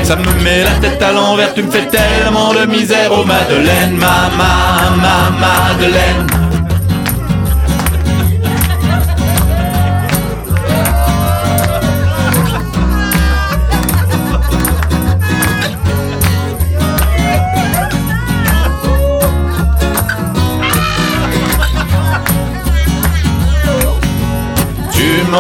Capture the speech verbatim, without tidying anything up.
Ça me met la tête à l'envers, tu me fais tellement de misère. Oh Madeleine, ma, ma, ma, Madeleine.